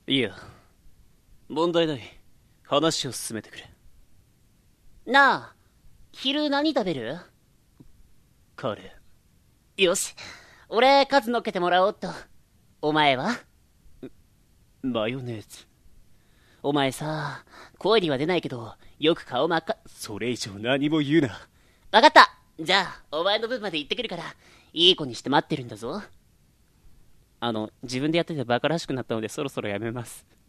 いや、問題ない。話を進めてくれ。 なあ、昼何食べる？ カレよし、俺数乗っけてもらおうっと。お前は？ ー、マヨネーズ。 お前さ、声には出ないけど、よく顔真っ赤。 それ以上何も言うな。 わかった。じゃあ、お前の分まで行ってくるから、いい子にして待ってるんだぞ。 自分でやっててバカらしくなったのでそろそろやめます。